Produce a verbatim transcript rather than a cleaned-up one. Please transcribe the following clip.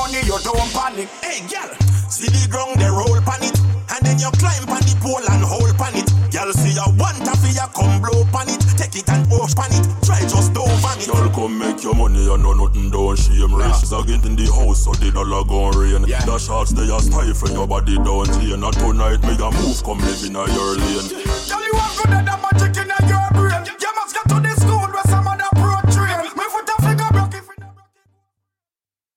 money, you don't panic. Hey, girl, see the ground, they roll pan it. And then you climb pan the pole and hold pan it. Girl, see you want to feel you come blow pan it. Take it and push pan it. Try just don't van it. Girl, come make your money and know nothing don't shame. Rich zagging in the house so the dollar gon' rain. Yeah. The shots they are stifle your body down chain. And tonight me a move, come live in a your lane. Girl,